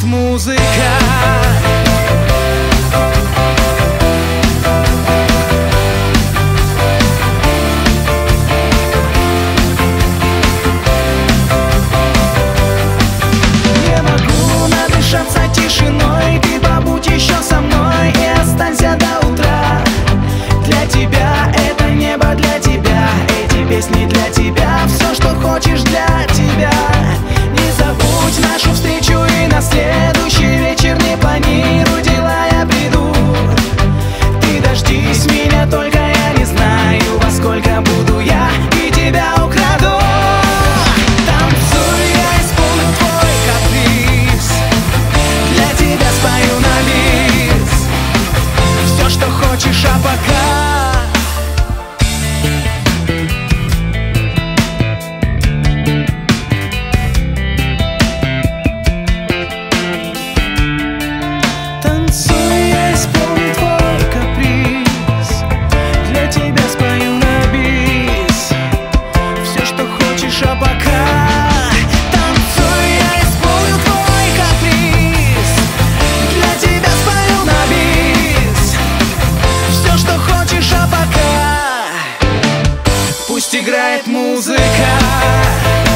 играет музыка. Тишиной, ты побудь еще со мной и останься до утра. Для тебя это небо, для тебя эти песни, для тебя все, что хочешь, для тебя. Не забудь нашу встречу и на следующий вечер не планируй дела, я приду. Ты дождись меня, только я не знаю, во сколько буду я и тебя украду. Танцуй, я исполню твой каприз, для тебя спою на бис все, что хочешь, а пока танцуй, я исполню твой каприз, для тебя спою на бис все, что хочешь, а пока танцуй, я исполню твой каприз, для тебя спою на бис все, что хочешь, а пока пусть играет музыка.